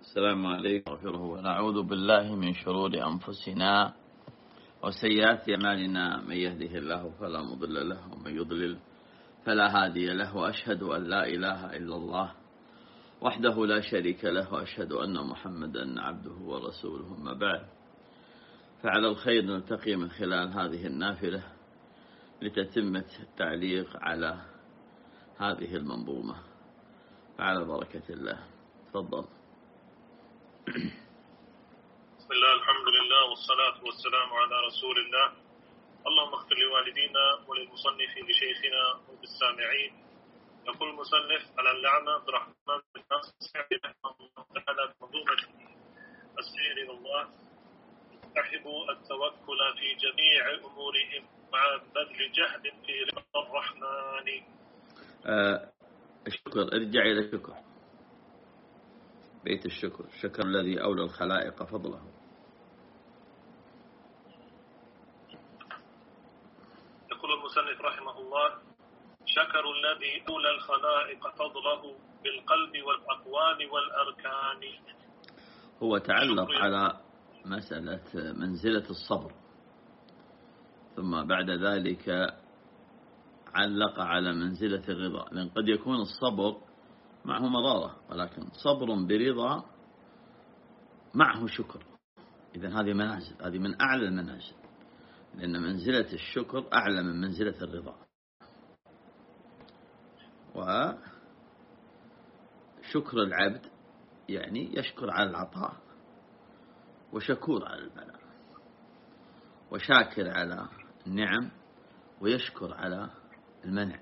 السلام عليكم ونغفره ونعوذ بالله من شرور أنفسنا وسيئات أعمالنا. من يهده الله فلا مضل له ومن يضلل فلا هادي له، وأشهد أن لا إله إلا الله وحده لا شريك له، وأشهد أن محمدا عبده ورسوله. ما بعد، فعلى الخير نلتقي من خلال هذه النافلة لتتمة التعليق على هذه المنظومة، فعلى بركة الله. تفضل. بسم الله، الحمد لله، والصلاة والسلام على رسول الله. اللهم اغفر لوالدينا وللمصنف لشيخنا وللسامعين. يقول المصنف على اللعمة عبد الرحمن بن ناصر تعالى منظومة السير إلى الله: اتحبوا التوكل في جميع أمورهم مع بذل جهد في رضا الرحمن. الشكر، ارجع إلى الشكر، بيت الشكر، الشكر الذي أولى الخلائق فضله. يقول المصنف رحمه الله: شكر الذي أولى الخلائق فضله بالقلب والأقوال والأركان. هو تعلق على مسألة منزلة الصبر، ثم بعد ذلك علق على منزلة الرضا، لأن قد يكون الصبر معه مضارة، ولكن صبر برضا معه شكر. إذن هذه منازل، هذه من أعلى المنازل، لأن منزلة الشكر أعلى من منزلة الرضا. وشكر العبد يعني يشكر على العطاء، وشكور على البلاء، وشاكر على النعم، ويشكر على المنع.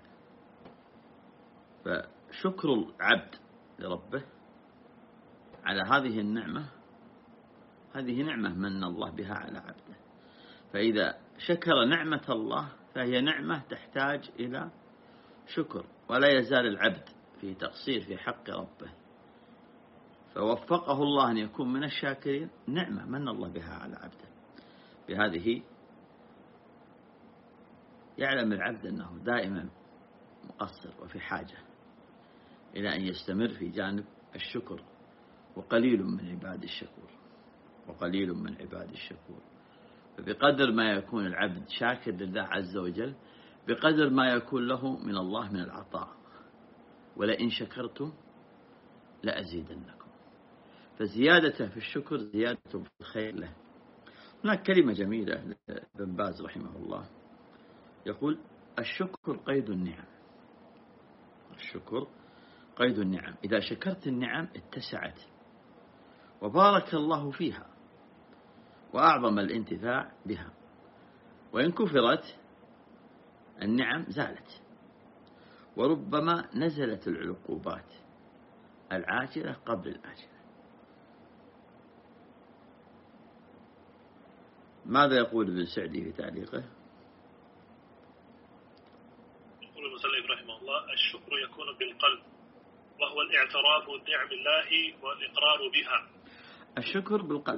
فشكر العبد لربه على هذه النعمة، هذه نعمة من الله بها على عبده. فإذا شكر نعمة الله فهي نعمة تحتاج إلى شكر، ولا يزال العبد في تقصير في حق ربه، فوفقه الله أن يكون من الشاكرين، نعمة من الله بها على عبده. بهذه يعلم العبد أنه دائما مقصر وفي حاجة إلى أن يستمر في جانب الشكر، وقليل من عباد الشكور، وقليل من عباد الشكور. فبقدر ما يكون العبد شاكر لله عز وجل، بقدر ما يكون له من الله من العطاء. ولئن شكرتم لأزيدنكم، فزيادته في الشكر زيادة في الخير له. هناك كلمة جميلة لابن باز رحمه الله، يقول: الشكر قيد النعم. الشكر قيد النعم، إذا شكرت النعم اتسعت وبارك الله فيها وأعظم الانتفاع بها، وإن كفرت النعم زالت، وربما نزلت العقوبات العاجلة قبل الآجلة. ماذا يقول ابن سعدي في تعليقه؟ يقول المصنف رحمه الله: الشكر يكون بالقلب، وهو الاعتراف بنعم الله والإقرار بها. الشكر بالقلب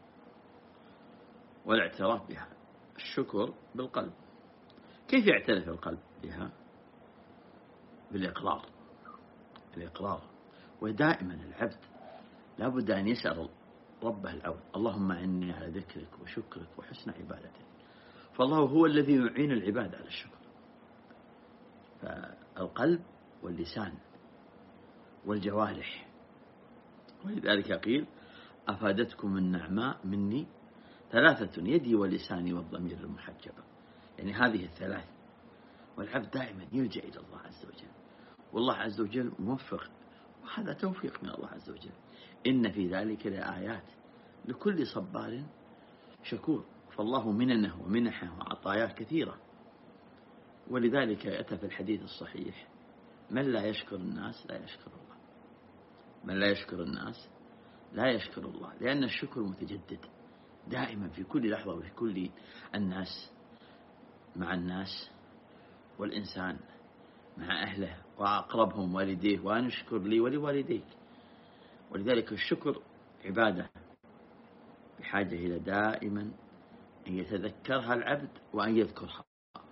والاعتراف بها. الشكر بالقلب. كيف يعترف القلب بها؟ بالإقرار. الإقرار. ودائما العبد لابد أن يسأل ربه العون: اللهم إني على ذكرك وشكرك وحسن عبادتك. فالله هو الذي يعين العباد على الشكر. فالقلب واللسان والجوارح. ولذلك قيل: أفادتكم النعماء مني ثلاثة: يدي ولساني والضمير المحجبة. يعني هذه الثلاث، والعبد دائما يلجأ إلى الله عز وجل، والله عز وجل موفق، وهذا توفيق من الله عز وجل. إن في ذلك لآيات لكل صبار شكور. فالله مننه ومنحه وعطاياه كثيرة. ولذلك أتى في الحديث الصحيح: من لا يشكر الناس لا يشكر الله. من لا يشكر الناس لا يشكر الله، لأن الشكر متجدد دائما في كل لحظة، وفي كل الناس مع الناس، والإنسان مع أهله وأقربهم والديه، وأن اشكر لي ولوالديك. ولذلك الشكر عبادة بحاجة إلى دائما أن يتذكرها العبد وأن يذكرها.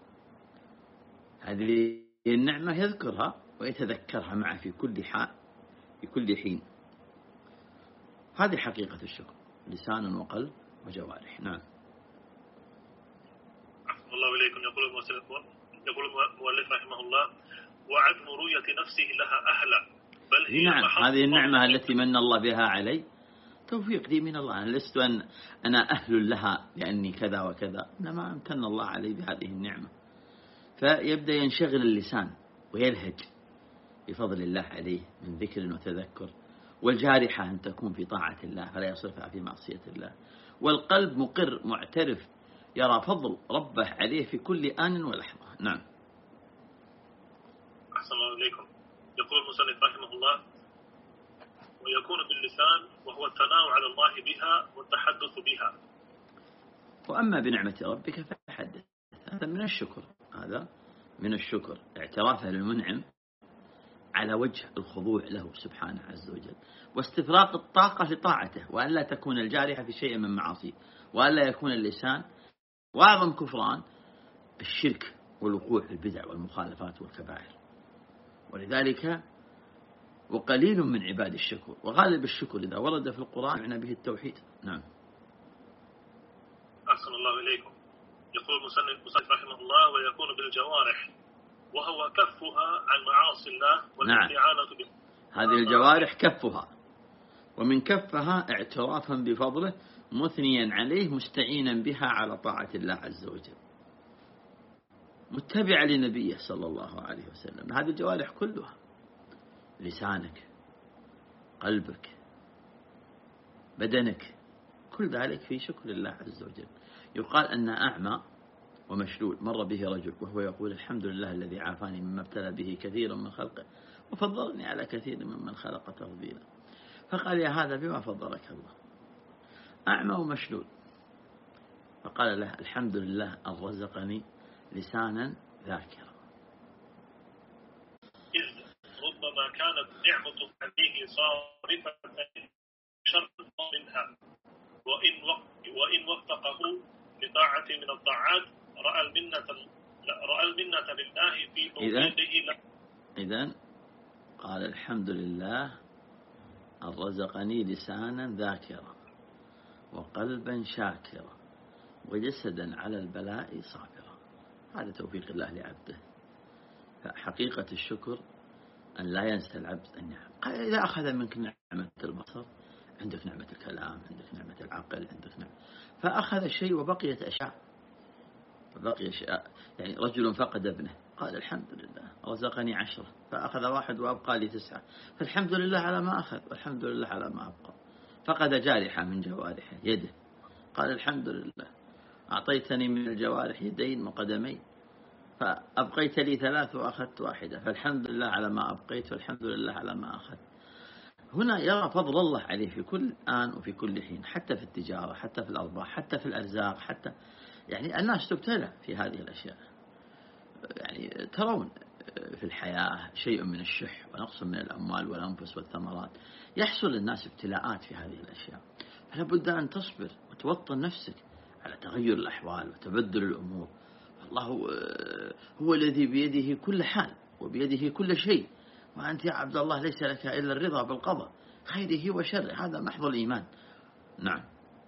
هذه النعمة يذكرها ويتذكرها معه في كل حين. هذه حقيقة الشكر، لسان وقلب وجوارح. نعم. أحسن الله إليكم. يقول المؤلف رحمه الله: وعدم رؤية نفسه لها أهلا، بل هي نعم، هذه النعمة فضل. التي من الله بها علي توفيق لي من الله. أنا لست أنا أهل لها لأني كذا وكذا، إنما امتن الله علي بهذه النعمة. فيبدأ ينشغل اللسان ويلهج بفضل الله عليه من ذكر وتذكر، والجارحة أن تكون في طاعة الله فلا يصرفها في معصية الله، والقلب مقر معترف يرى فضل ربه عليه في كل آن ولحظة. نعم. أحسن الله إليكم. يقول المصنف رحمه الله: ويكون باللسان وهو الثناء على الله بها والتحدث بها. وأما بنعمة ربك فحدث. هذا من الشكر، هذا من الشكر، اعترافه للمنعم على وجه الخضوع له سبحانه عز وجل، واستفراغ الطاقة لطاعته، وأن لا تكون الجارحة في شيء من معاصيه، وأن لا يكون اللسان. وأعظم كفران الشرك والوقوع في البدع والمخالفات والكبائر. ولذلك وقليل من عباد الشكر، وغالب الشكر إذا ورد في القرآن معنى به التوحيد. نعم. أحسن الله إليكم. يقول المصنف رحمه الله: ويكون بالجوارح وهو كفها عن معاصي الله والاستعانة به. هذه الجوارح كفها، ومن كفها اعترافا بفضله مثنيا عليه مستعينا بها على طاعة الله عز وجل، متبع لنبيه صلى الله عليه وسلم. هذه الجوارح كلها، لسانك، قلبك، بدنك، كل ذلك في شكر الله عز وجل. يقال أن أعمى ومشلول مر به رجل وهو يقول: الحمد لله الذي عافاني مما ابتلى به كثير من خلقه وفضلني على كثير ممن خلق تفضيلا. فقال: يا هذا بما فضلك الله؟ أعمى ومشلول. فقال له: الحمد لله أن رزقني لسانا ذاكرا. إذ ربما كانت نعمة عليه صارفة شر منها، وإن وفقه لطاعة من الطاعات رأى المنة لله في توفيقه له. إذن قال: الحمد لله أن رزقني لسانا ذاكرا وقلبا شاكرا وجسدا على البلاء صابرا. هذا توفيق الله لعبده. فحقيقة الشكر أن لا ينسى العبد النعم. قال: إذا أخذ منك نعمة البصر عندك نعمة الكلام، عندك نعمة العقل، عندك نعمة، فأخذ شيء وبقيت أشياء. يعني رجل فقد ابنه قال: الحمد لله رزقني 10، فأخذ 1 وأبقى لي 9، فالحمد لله على ما أخذ والحمد لله على ما أبقى. فقد جارحة من جوارحه يده، قال: الحمد لله أعطيتني من الجوارح يدين وقدمين، فأبقيت لي 3 وأخذت 1، فالحمد لله على ما أبقيت والحمد لله على ما أخذت. هنا يرى فضل الله عليه في كل آن وفي كل حين، حتى في التجارة، حتى في الأرباح، حتى في الأرزاق، حتى يعني الناس تبتلى في هذه الأشياء. يعني ترون في الحياة شيء من الشح ونقص من الأموال والأنفس والثمرات، يحصل للناس ابتلاءات في هذه الأشياء، فلا بد أن تصبر وتوطن نفسك على تغير الأحوال وتبدل الأمور. الله هو الذي بيده كل حال وبيده كل شيء، وأنت يا عبد الله ليس لك إلا الرضا بالقضاء خيره وشره. هذا محض الإيمان. نعم.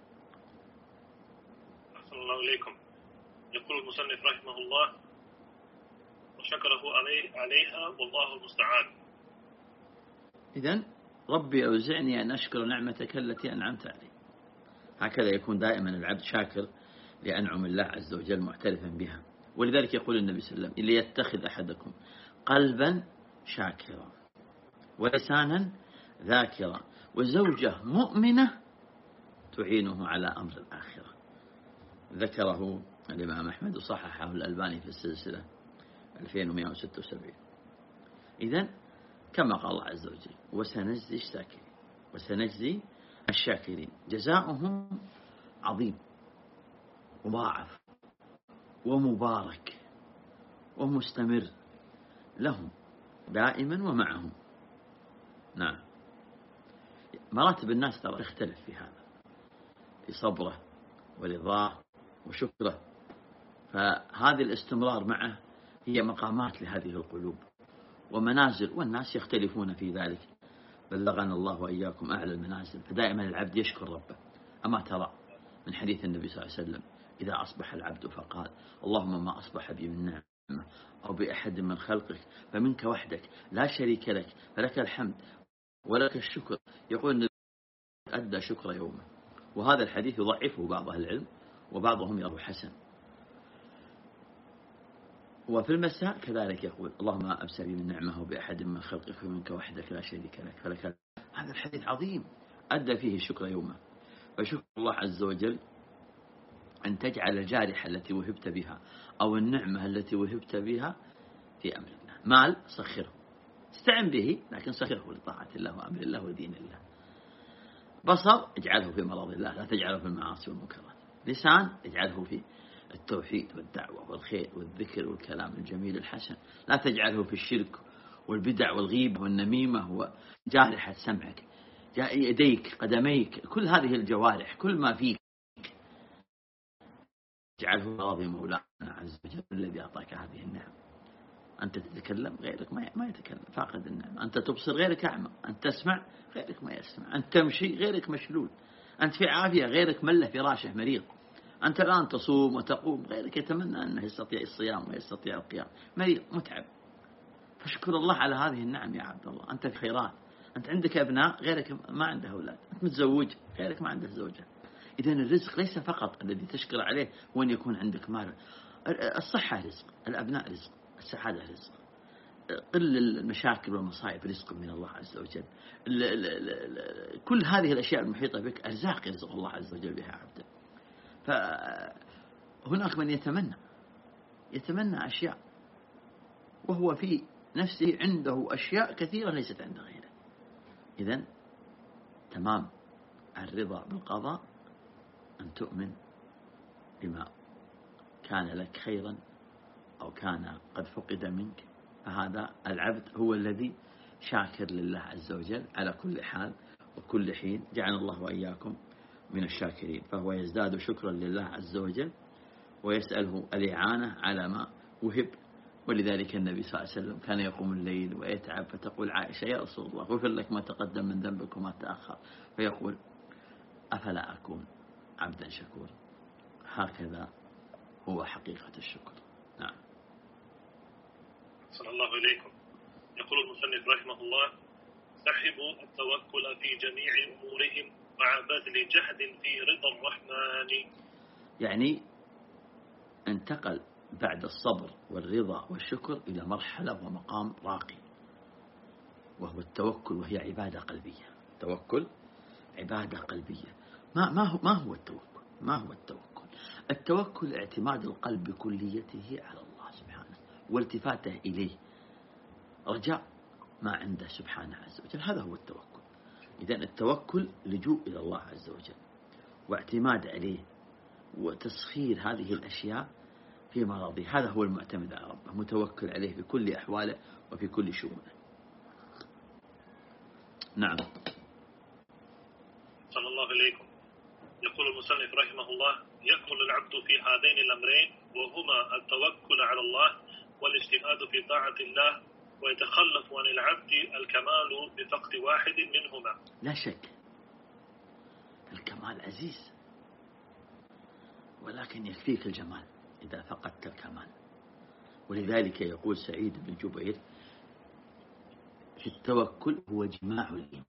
أحسن الله إليكم. يقول المصنف رحمه الله: وشكره عليها والله المستعان. إذن ربي أوزعني أن أشكر نعمتك التي أنعمت علي. هكذا يكون دائما العبد شاكر لأنعم الله عز وجل معترفا بها. ولذلك يقول النبي صلى الله عليه وسلم: ليتخذ أحدكم قلبا شاكرا ولسانا ذاكرا وزوجة مؤمنة تعينه على أمر الآخرة. ذكره الإمام أحمد وصححه الألباني في السلسلة 2176. إذن كما قال الله عز وجل: وسنجزي الشاكرين جزاؤهم عظيم مضاعف ومبارك ومستمر لهم دائما ومعهم. نعم. مراتب الناس ترى تختلف في هذا، في صبره ورضاه وشكره، فهذه الاستمرار معه هي مقامات لهذه القلوب ومنازل، والناس يختلفون في ذلك. بلغنا الله وإياكم أعلى المنازل. فدائما العبد يشكر ربه. أما ترى من حديث النبي صلى الله عليه وسلم إذا أصبح العبد فقال اللهم ما أصبح بي من نعمة أو بأحد من خلقك فمنك وحدك لا شريك لك فلك الحمد ولك الشكر، يقول النبي أدى شكر يومه. وهذا الحديث يضعفه بعض أهل العلم وبعضهم يراه حسن. وفي المساء كذلك يقول اللهم أبسل من نعمه بأحد من خلقك فمنك وحدك لا شريك لك فلك. هذا الحديث عظيم أدى فيه الشكر يومه. فشكر الله عز وجل أن تجعل الجارحة التي وهبت بها أو النعمة التي وهبت بها في أمر الله. مال سخره، استعن به لكن سخره لطاعة الله وأمر الله ودين الله. بصر اجعله في مرض الله لا تجعله في المعاصي والمنكرات. لسان اجعله في التوحيد والدعوة والخير والذكر والكلام الجميل الحسن، لا تجعله في الشرك والبدع والغيبة والنميمة. وجارحة سمعك، يديك، قدميك، كل هذه الجوارح، كل ما فيك اجعله راضي مولانا عز وجل الذي أعطاك هذه النعم. أنت تتكلم غيرك ما يتكلم، فاقد النعمة. أنت تبصر غيرك أعمى، أنت تسمع غيرك ما يسمع، أنت تمشي غيرك مشلول، أنت في عافية غيرك مله فراشه مريض، أنت الآن تصوم وتقوم غيرك يتمنى أنه يستطيع الصيام ويستطيع القيام، مريض متعب. فاشكر الله على هذه النعم يا عبد الله. أنت في خيرات، أنت عندك أبناء غيرك ما عنده أولاد، أنت متزوج غيرك ما عنده زوجة. إذن الرزق ليس فقط الذي تشكر عليه هو أن يكون عندك مال. الصحة رزق، الأبناء رزق، السعادة رزق، قل المشاكل والمصائب رزق من الله عز وجل. كل هذه الأشياء المحيطة بك أرزاق يرزق الله عز وجل بها عبده. فهناك من يتمنى أشياء وهو في نفسه عنده أشياء كثيرة ليست عند غيره. إذن تمام الرضا بالقضاء أن تؤمن بما كان لك خيرا أو كان قد فقد منك، فهذا العبد هو الذي شاكر لله عز وجل على كل حال وكل حين. جعل الله وإياكم من الشاكرين. فهو يزداد شكرا لله عز وجل ويسأله الإعانة على ما وهب. ولذلك النبي صلى الله عليه وسلم كان يقوم الليل ويتعب، فتقول عائشة يا رسول الله غفر لك ما تقدم من ذنبك وما تأخر، فيقول أفلا أكون عبدا شكورا. هكذا هو حقيقة الشكر. نعم. صلى الله إليكم. يقول المصنف رحمه الله سحبوا التوكل في جميع أمورهم مع بذل جهد في رضا الرحمن. يعني انتقل بعد الصبر والرضا والشكر إلى مرحلة ومقام راقي، وهو التوكل، وهي عبادة قلبية. توكل عبادة قلبية. ما هو التوكل؟ ما هو التوكل؟ التوكل اعتماد القلب بكليته على الله سبحانه والتفاته إليه، رجاء ما عنده سبحانه عز وجل. هذا هو التوكل. إذن التوكل لجوء إلى الله عز وجل واعتماد عليه وتسخير هذه الأشياء في مراضيه. هذا هو المعتمد على ربه، متوكل عليه في كل أحواله وفي كل شؤونه. نعم. صلى الله إليكم. يقول المصنف رحمه الله يكمل العبد في هذين الأمرين وهما التوكل على الله والاجتهاد في طاعة الله، ويتخلف عن العبد الكمال بفقد واحد منهما. لا شك الكمال عزيز، ولكن يكفيك الجمال إذا فقدت الكمال. ولذلك يقول سعيد بن جبير في التوكل هو جماع الإيمان.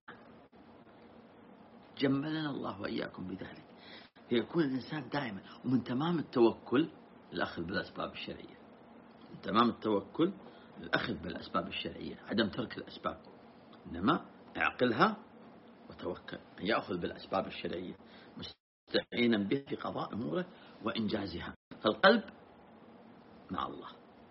جملنا الله وإياكم بذلك. فيكون الإنسان دائما، ومن تمام التوكل الأخذ بالأسباب الشرعية. من تمام التوكل الأخذ بالأسباب الشرعية، عدم ترك الأسباب، إنما اعقلها وتوكل. أن يأخذ بالأسباب الشرعية مستعينا به في قضاء أموره وإنجازها. فالقلب مع الله،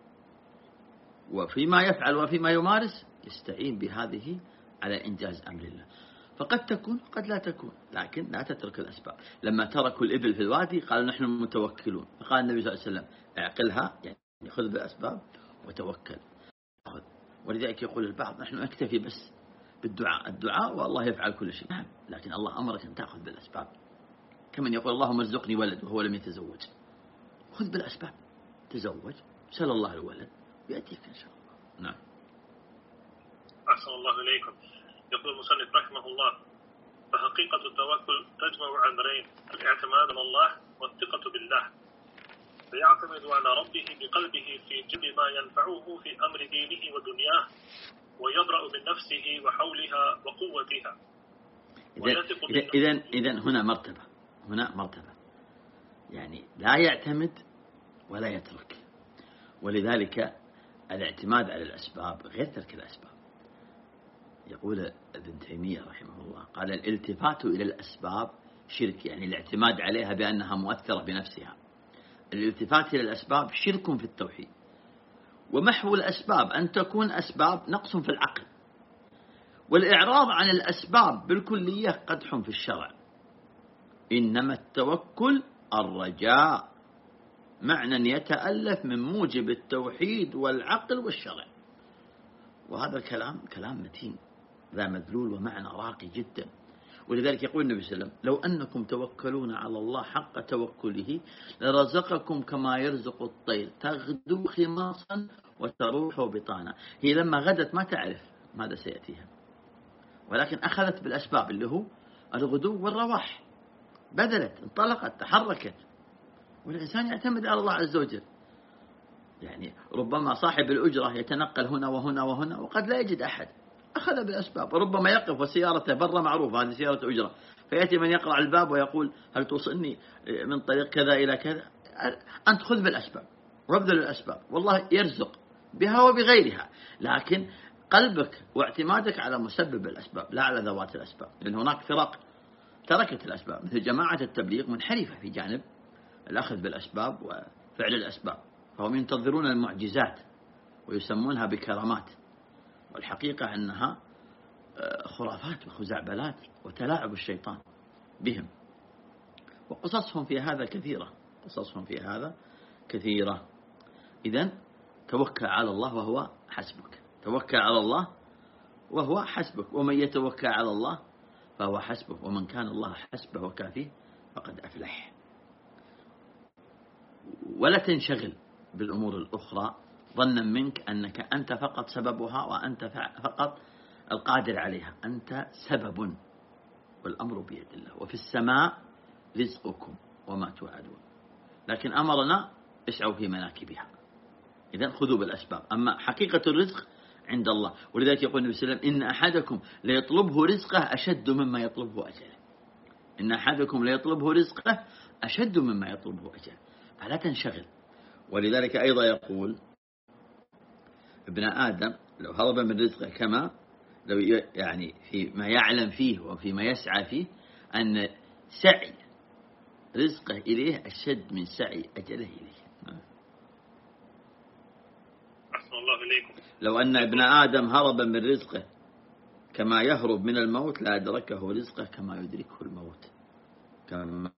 وفيما يفعل وفيما يمارس يستعين بهذه على إنجاز أمر الله. فقد تكون قد لا تكون، لكن لا تترك الأسباب. لما تركوا الإبل في الوادي قالوا نحن متوكلون، فقال النبي صلى الله عليه وسلم اعقلها، يعني خذ بالأسباب وتوكل. ولذلك يقول البعض نحن نكتفي بس بالدعاء، الدعاء والله يفعل كل شيء. نعم، لكن الله أمرك أن تأخذ بالأسباب. كمن يقول اللهم ارزقني ولد وهو لم يتزوج، خذ بالأسباب، تزوج، سأل الله الولد يأتيك إن شاء الله. نعم. أحسن الله إليكم. يقول المصنف رحمه الله: فحقيقة التوكل تجمع أمرين: الاعتماد على الله والثقة بالله، فيعتمد على ربه بقلبه في جلب ما ينفعه في أمر دينه ودنياه، ويبرأ من نفسه وحولها وقوتها. إذن هنا مرتبة يعني لا يعتمد ولا يترك. ولذلك الاعتماد على الأسباب غير ترك الأسباب. يقول ابن تيمية رحمه الله قال: الالتفات إلى الأسباب شرك، يعني الاعتماد عليها بأنها مؤثرة بنفسها. الالتفات إلى الأسباب شرك في التوحيد، ومحو الأسباب أن تكون أسباب نقص في العقل، والإعراض عن الأسباب بالكلية قدح في الشرع. إنما التوكل الرجاء، معنى يتألف من موجب التوحيد والعقل والشرع. وهذا كلام متين ذا مدلول ومعنى راقي جدا. ولذلك يقول النبي صلى الله عليه وسلم: لو أنكم توكلون على الله حق توكله لرزقكم كما يرزق الطير تغدو خماصا وتروح بطانا. هي لما غدت ما تعرف ماذا سيأتيها، ولكن أخذت بالأسباب اللي هو الغدو والرواح، بذلت، انطلقت، تحركت. والإنسان يعتمد على الله عز وجل. يعني ربما صاحب الأجرة يتنقل هنا وهنا وهنا وقد لا يجد أحد، أخذ بالأسباب. ربما يقف وسيارته برا معروفة، هذه سيارة أجرة، فيأتي من يقرأ الباب ويقول: هل توصلني من طريق كذا إلى كذا؟ أنت خذ بالأسباب وابذل الأسباب، والله يرزق بها وبغيرها. لكن قلبك واعتمادك على مسبب الأسباب لا على ذوات الأسباب. لأن هناك فرق تركت الأسباب، مثل جماعة التبليغ منحرفة في جانب الأخذ بالأسباب وفعل الأسباب، فهم ينتظرون المعجزات ويسمونها بكرامات، والحقيقة أنها خرافات وخزعبلات وتلاعب الشيطان بهم. وقصصهم في هذا كثيرة. إذن توكل على الله وهو حسبك، توكل على الله وهو حسبك، ومن يتوكل على الله فهو حسبه، ومن كان الله حسبه وكافيه فقد أفلح. ولا تنشغل بالأمور الأخرى ظنا منك أنك أنت فقط سببها وأنت فقط القادر عليها. أنت سبب والأمر بيد الله، وفي السماء رزقكم وما توعدون، لكن أمرنا اسعوا في مناكبها. إذن خذوا بالأسباب، أما حقيقة الرزق عند الله. ولذلك يقول النبي صلى الله عليه وسلم: إن أحدكم ليطلبه رزقه أشد مما يطلبه أجله. إن أحدكم ليطلبه رزقه أشد مما يطلبه أجله، فلا تنشغل. ولذلك أيضا يقول: ابن آدم لو هرب من رزقه كما لو يعني فيما يعلم فيه وفيما يسعى فيه أن سعي رزقه إليه أشد من سعي أجله إليه. أحسن الله إليكم. لو أن ابن آدم هرب من رزقه كما يهرب من الموت لأدركه رزقه كما يدركه الموت، كما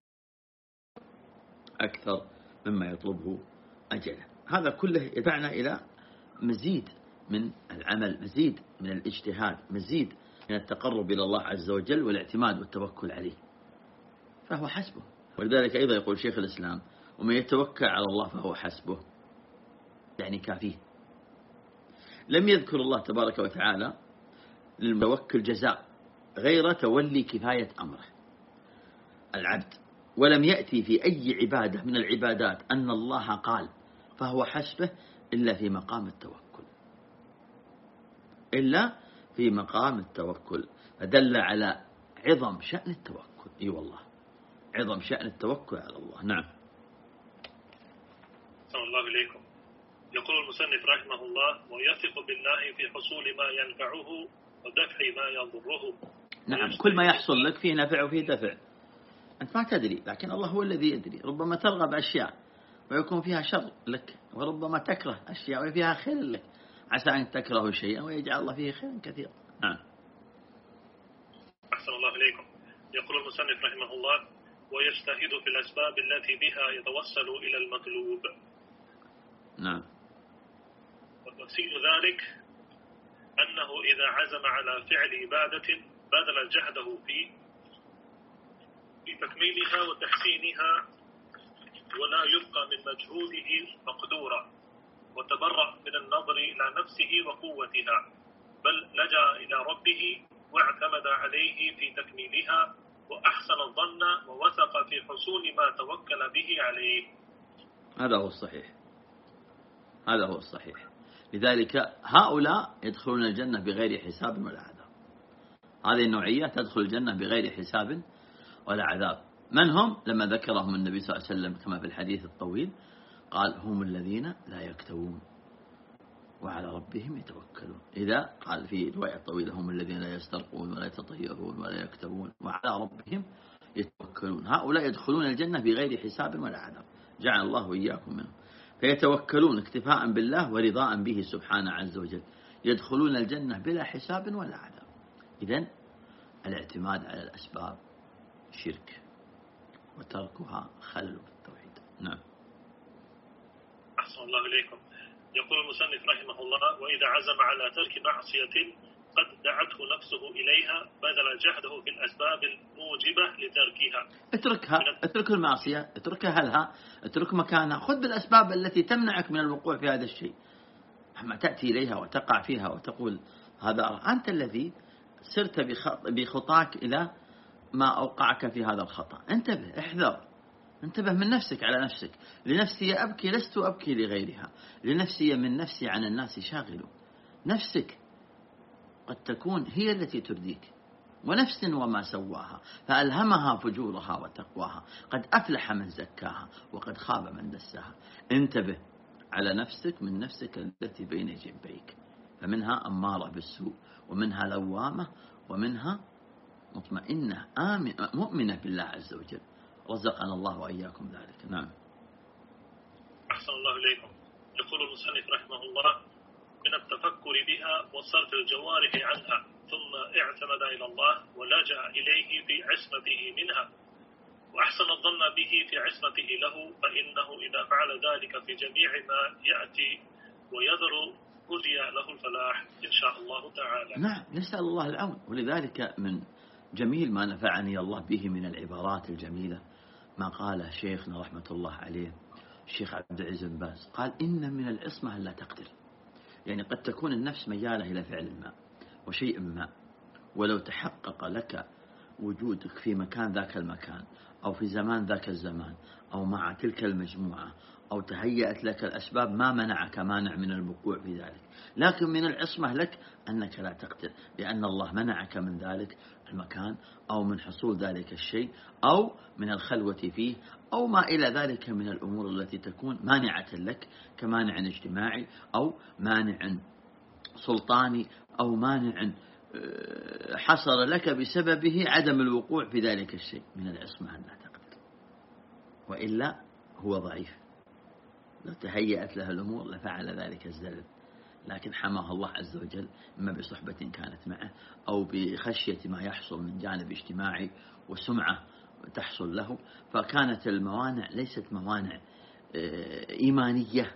أكثر مما يطلبه أجله. هذا كله يدعنا إلى مزيد من العمل، مزيد من الاجتهاد، مزيد من التقرب إلى الله عز وجل والاعتماد والتوكل عليه، فهو حسبه. ولذلك أيضا يقول شيخ الإسلام: ومن يتوكل على الله فهو حسبه، يعني كافيه. لم يذكر الله تبارك وتعالى للمتوكل جزاء غير تولي كفاية أمره العبد، ولم يأتي في أي عبادة من العبادات أن الله قال فهو حسبه إلا في مقام التوكل، فدل على عظم شأن التوكل. أي والله عظم شأن التوكل على الله. نعم. صلى الله إليكم. يقول المصنف رحمه الله: ويثق بالله في حصول ما ينفعه ودفع ما يضره. نعم، كل ما يحصل لك فيه نفع وفيه دفع، أنت ما تدري، لكن الله هو الذي يدري. ربما ترغب أشياء ويكون فيها شر لك، وربما تكره أشياء وفيها خير لك. عسى أن تكرهوا شيئا ويجعل الله فيه خيرا كثيرا. نعم. أحسن الله إليكم. يقول المصنف رحمه الله: ويجتهد في الأسباب التي بها يتوصل إلى المطلوب. نعم. وتفسير ذلك أنه إذا عزم على فعل عبادة بذل جهده في تكميلها وتحسينها، ولا يبقى من مجهوده مقدورا، وتبرأ من النظر إلى نفسه وقوتها، بل لجأ إلى ربه واعتمد عليه في تكميلها وأحسن الظن ووثق في حصول ما توكل به عليه. هذا هو الصحيح، هذا هو الصحيح. لذلك هؤلاء يدخلون الجنة بغير حساب ولا عذاب. هذه النوعية تدخل الجنة بغير حساب ولا عذاب. من هم؟ لما ذكرهم النبي صلى الله عليه وسلم كما في الحديث الطويل قال هم الذين لا يكتوون وعلى ربهم يتوكلون. إذا قال في رواية طويلة هم الذين لا يسترقون ولا يتطيرون ولا يكتوون وعلى ربهم يتوكلون. هؤلاء يدخلون الجنة بغير حساب ولا عذاب، جعل الله وإياكم منهم. فيتوكلون اكتفاء بالله ورضاء به سبحانه عز وجل، يدخلون الجنة بلا حساب ولا عذاب. إذن الاعتماد على الأسباب شرك، وتركها خلل في التوحيد. نعم. أحسن الله إليكم. يقول المصنف رحمه الله: وإذا عزم على ترك معصية قد دعته نفسه إليها بذل جهده في الأسباب الموجبة لتركها. اترك المعصية، اتركها هلها، اترك مكانها، خذ بالأسباب التي تمنعك من الوقوع في هذا الشيء. أما تأتي إليها وتقع فيها وتقول هذا أنت الذي سرت بخطاك إلى ما أوقعك في هذا الخطأ. انتبه، احذر، انتبه من نفسك على نفسك. لنفسي أبكي لست أبكي لغيرها، لنفسي من نفسي عن الناس شاغل. نفسك قد تكون هي التي ترديك، ونفس وما سواها فألهمها فجورها وتقواها، قد أفلح من زكاها وقد خاب من دساها. انتبه على نفسك من نفسك التي بين جنبيك، فمنها أمارة بالسوء، ومنها لوامة، ومنها مطمئنة مؤمنة بالله عز وجل. رزقنا الله وإياكم ذلك. نعم. أحسن الله إليكم. يقول المصنف رحمه الله: من التفكر بها وصرف الجوارح عنها، ثم اعتمد إلى الله ولجأ إليه في عصمته منها، وأحسن الظن به في عصمته له، فإنه إذا فعل ذلك في جميع ما يأتي ويذر هدي له الفلاح إن شاء الله تعالى. نعم، نسأل الله العون. ولذلك من جميل ما نفعني الله به من العبارات الجميلة ما قال شيخنا رحمة الله عليه الشيخ عبد العزيز بن باز، قال إن من العصمة لا تقدر. يعني قد تكون النفس ميالة إلى فعل ما وشيء ما، ولو تحقق لك وجودك في مكان ذاك المكان أو في زمان ذاك الزمان أو مع تلك المجموعة أو تهيأت لك الأسباب ما منعك مانع من الوقوع في ذلك، لكن من العصمة لك أنك لا تقدر، لأن الله منعك من ذلك المكان أو من حصول ذلك الشيء أو من الخلوة فيه أو ما إلى ذلك من الأمور التي تكون مانعة لك، كمانع اجتماعي أو مانع سلطاني أو مانع حصل لك بسببه عدم الوقوع في ذلك الشيء. من العصمة أن لا تقدر، وإلا هو ضعيف، لو تهيأت له الأمور لفعل ذلك الزلل، لكن حماه الله عز وجل إما بصحبة كانت معه أو بخشية ما يحصل من جانب اجتماعي وسمعة تحصل له. فكانت الموانع ليست موانع إيمانية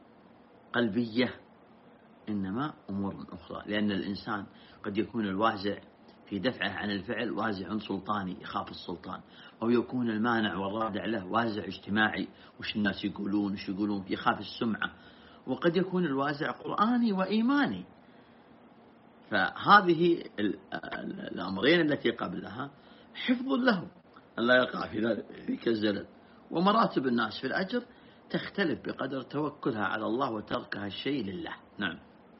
قلبية، إنما أمور أخرى، لأن الإنسان قد يكون الوازع في دفعه عن الفعل وازع سلطاني يخاف السلطان، أو يكون المانع والرادع له وازع اجتماعي وش الناس يقولون وش يقولون يخاف السمعة، وقد يكون الوازع قرآني وإيماني. فهذه الأمرين التي قبلها حفظ له أن لا يقع في ذلك الزلل. ومراتب الناس في الأجر تختلف بقدر توكلها على الله وتركها الشيء لله. نعم.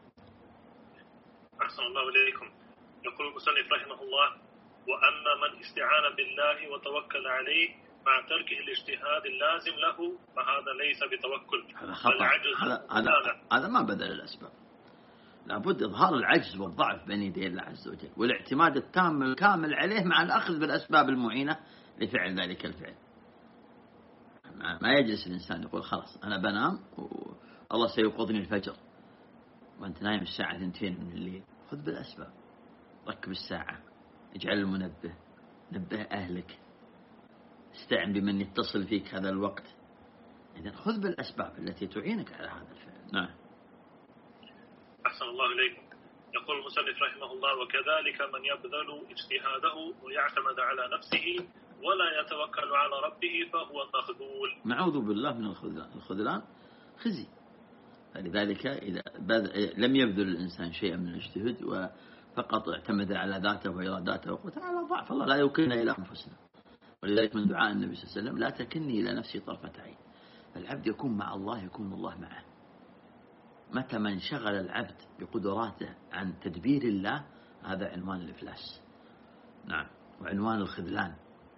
أحسن الله إليكم. يقول المصنف رحمه الله: وأما من استعان بالله وتوكل عليه مع تركه الاجتهاد اللازم له فهذا ليس بتوكل، هذا خطأ. هذا ما بذل الأسباب. لابد إظهار العجز والضعف بين يدي الله عز وجل، والاعتماد التام الكامل عليه مع الأخذ بالأسباب المعينة لفعل ذلك الفعل. ما يجلس الإنسان يقول خلاص أنا بنام والله سيوقظني الفجر وأنت نايم الساعة 2 من الليل. خذ بالأسباب، ركب الساعة، اجعل المنبه، نبه أهلك، استعن بمن يتصل فيك هذا الوقت. إذن خذ بالأسباب التي تعينك على هذا الفعل. نعم. أحسن الله إليكم. يقول المصنف رحمه الله: وكذلك من يبذل اجتهاده ويعتمد على نفسه ولا يتوكل على ربه فهو مخذول. نعوذ بالله من الخذلان. الخذلان خزي. فلذلك إذا لم يبذل الإنسان شيئا من الاجتهاد فقط اعتمد على ذاته وإراداته وقلت على ضعف الله لا يوكلنا إلى أنفسنا. ولذلك من دعاء النبي صلى الله عليه وسلم لا تكلني إلى نفسي طرفة عين. العبد يكون مع الله يكون الله معه. متى ما انشغل العبد بقدراته عن تدبير الله هذا عنوان الإفلاس، نعم، وعنوان الخذلان.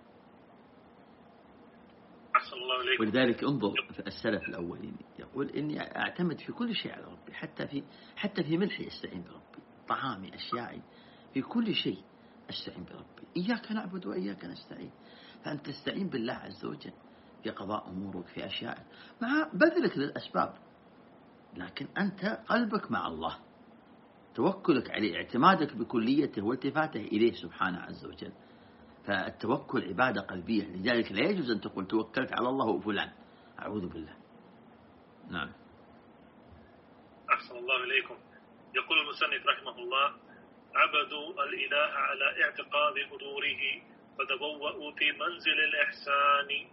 ولذلك انظر في السلف الأولين يقول إني أعتمد في كل شيء على ربي، حتى في ملحي أستعين بربي، طعامي، أشيائي، في كل شيء أستعين بربي. إياك نعبد وإياك نستعين. فأنت تستعين بالله عز وجل في قضاء أمورك، في أشياء، مع بذلك للأسباب، لكن أنت قلبك مع الله، توكلك عليه، اعتمادك بكليته والتفاته إليه سبحانه عز وجل. فالتوكل عبادة قلبية، لذلك لا يجوز أن تقول توكلت على الله وفلان، أعوذ بالله. نعم. أحسن الله إليكم. يقول المصنف رحمه الله: عبدوا الإله على اعتقاد حضوره فتبوأوا في منزل الإحسان.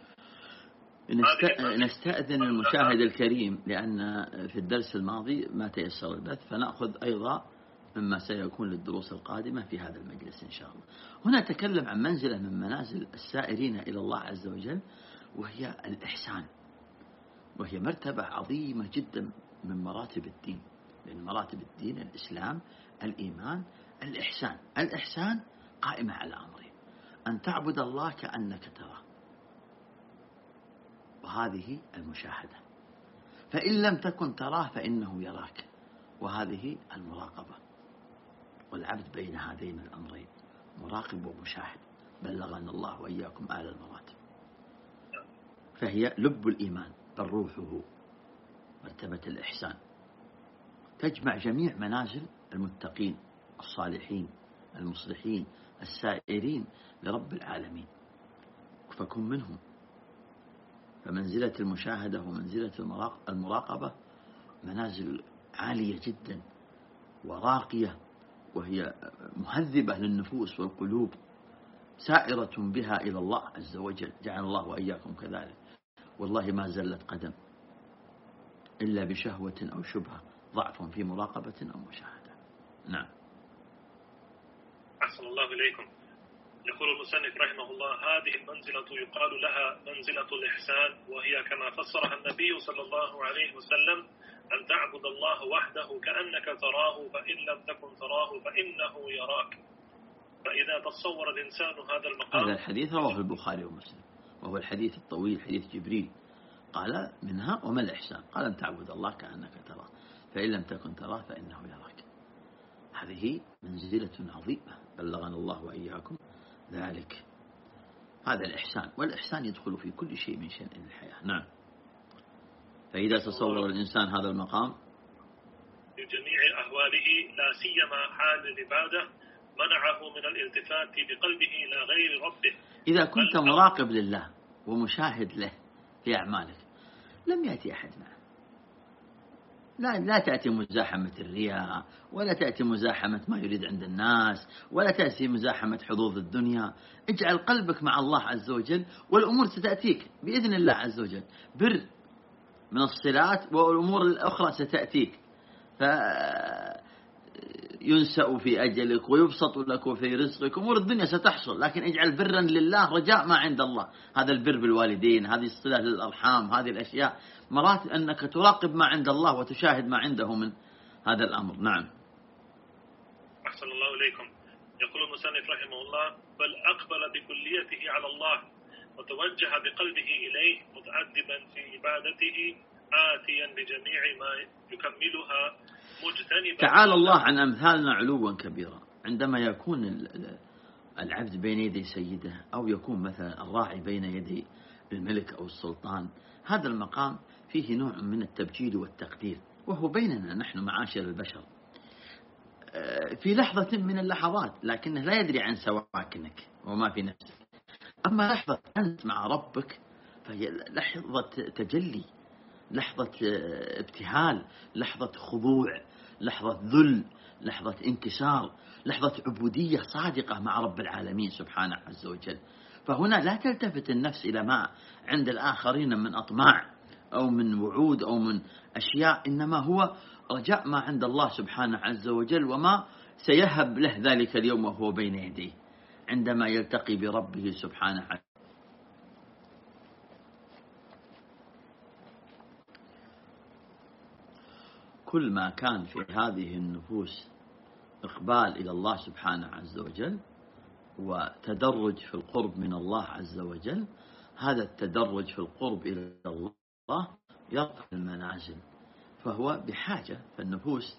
نستأذن المشاهد الكريم لأن في الدرس الماضي ما تيسر البث، فنأخذ أيضا مما سيكون للدروس القادمة في هذا المجلس إن شاء الله. هنا تكلم عن منزلة من منازل السائرين إلى الله عز وجل، وهي الإحسان، وهي مرتبة عظيمة جدا من مراتب الدين. من مراتب الدين الإسلام، الإيمان، الإحسان. الإحسان قائمة على أمرين: أن تعبد الله كأنك تراه، وهذه المشاهدة، فإن لم تكن تراه فإنه يراك، وهذه المراقبة. والعبد بين هذين الأمرين مراقب ومشاهد، بلغنا الله وإياكم أعلى المراتب. فهي لب الإيمان بل روحه. مرتبة الإحسان تجمع جميع منازل المتقين الصالحين المصلحين السائرين لرب العالمين، فكن منهم. فمنزلة المشاهدة ومنزلة المراقبة منازل عالية جدا وراقية، وهي مهذبة للنفوس والقلوب، سائرة بها إلى الله عز وجل، جعل الله وإياكم كذلك. والله ما زلت قدم إلا بشهوة أو شبهة، ضعف في مراقبة أو مشاهدة. نعم. أحسن الله إليكم. يقول المصنف رحمه الله: هذه المنزلة يقال لها منزلة الإحسان، وهي كما فسرها النبي صلى الله عليه وسلم: أن تعبد الله وحده كأنك تراه، فإن لم تكن تراه فإنه يراك. فإذا تصور الإنسان هذا المقام. هذا الحديث رواه البخاري ومسلم، وهو الحديث الطويل، حديث جبريل. قال: منها وما الإحسان؟ قال: أن تعبد الله كأنك تراه، فإن لم تكن تراه فإنه يراك. هذه منزلة عظيمة، بلغنا الله وإياكم ذلك. هذا الإحسان، والإحسان يدخل في كل شيء من شأن الحياة. نعم. فإذا تصور الإنسان هذا المقام في جميع أهواله، لا سيما حال العبادة، منعه من الالتفات بقلبه إلى غير ربه. إذا كنت مراقب لله ومشاهد له في أعمالك لم يأتي أحد معه. لا تأتي مزاحمة الرياء، ولا تأتي مزاحمة ما يريد عند الناس، ولا تأتي مزاحمة حظوظ الدنيا. اجعل قلبك مع الله عز وجل، والأمور ستأتيك بإذن الله عز وجل. بر من الصلات، والأمور الأخرى ستأتيك، فينسأ في أجلك ويبسط لك في رزقك، أمور الدنيا ستحصل، لكن اجعل برا لله رجاء ما عند الله. هذا البر بالوالدين، هذه الصلة للأرحام، هذه الأشياء مرات أنك تراقب ما عند الله وتشاهد ما عنده من هذا الأمر. نعم. أحسن الله إليكم. يقول المصنف رحمه الله: بل أقبل بكليته على الله، وتوجه بقلبه إليه، متعذبا في عبادته، آتيا بجميع ما يكملها، مجتنبا. تعالى الله عن أمثالنا علوا كبيرا. عندما يكون العبد بين يدي سيده، أو يكون مثلا الراعي بين يدي الملك أو السلطان، هذا المقام فيه نوع من التبجيل والتقدير، وهو بيننا نحن معاشر البشر في لحظة من اللحظات، لكنه لا يدري عن سواكنك وما في نفسك. أما لحظة أنت مع ربك فهي لحظة تجلي، لحظة ابتهال، لحظة خضوع، لحظة ذل، لحظة انكسار، لحظة عبودية صادقة مع رب العالمين سبحانه عز وجل. فهنا لا تلتفت النفس إلى ما عند الآخرين من أطماع أو من وعود أو من أشياء، إنما هو رجاء ما عند الله سبحانه عز وجل، وما سيهب له ذلك اليوم وهو بين يديه عندما يلتقي بربه سبحانه. كل ما كان في هذه النفوس إقبال إلى الله سبحانه عز وجل وتدرج في القرب من الله عز وجل، هذا التدرج في القرب إلى الله يرفع المنازل، فهو بحاجة. فالنفوس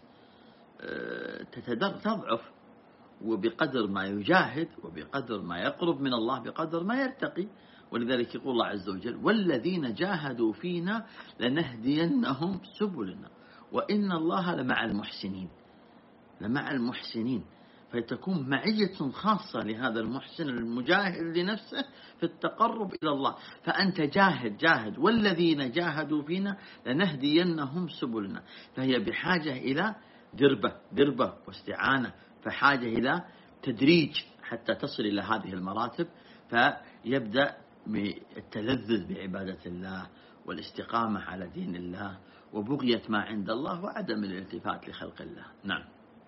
تضعف، وبقدر ما يجاهد وبقدر ما يقرب من الله بقدر ما يرتقي. ولذلك يقول الله عز وجل: والذين جاهدوا فينا لنهدينهم سبلنا وإن الله لمع المحسنين. لمع المحسنين، فتكون معية خاصة لهذا المحسن المجاهد لنفسه في التقرب إلى الله. فأنت جاهد والذين جاهدوا فينا لنهدينهم سبلنا. فهي بحاجة إلى دربة واستعانة، فحاجة إلى تدريج حتى تصل إلى هذه المراتب. فيبدأ بالتلذذ بعبادة الله والاستقامة على دين الله وبغية ما عند الله وعدم الالتفات لخلق الله. نعم.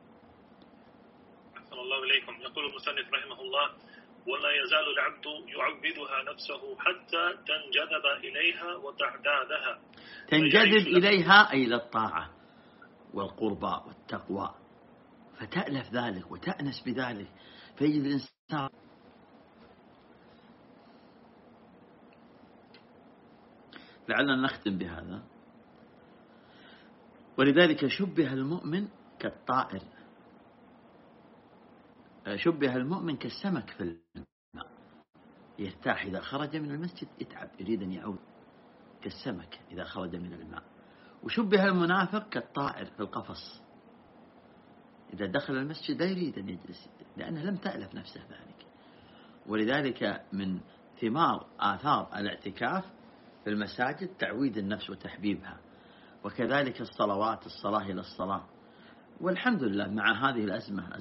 أحسن الله إليكم. يقول المصنف رحمه الله: ولا يزال العبد يعبدها نفسه حتى تنجذب إليها وتعتادها. تنجذب إليها أي إلى الطاعة والقربى والتقوى، فتألف ذلك وتأنس بذلك، فيجد الإنسان. لعلنا نختم بهذا. ولذلك شبه المؤمن كالطائر، شبه المؤمن كالسمك في الماء، يرتاح إذا خرج من المسجد، يتعب يريد أن يعود، كالسمك إذا خرج من الماء. وشبه المنافق كالطائر في القفص، إذا دخل المسجد لا يريد أن يجلس لأنه لم تألف نفسه ذلك. ولذلك من ثمار آثار الاعتكاف في المساجد تعويد النفس وتحبيبها، وكذلك الصلاة إلى الصلاة. والحمد لله مع هذه الأزمة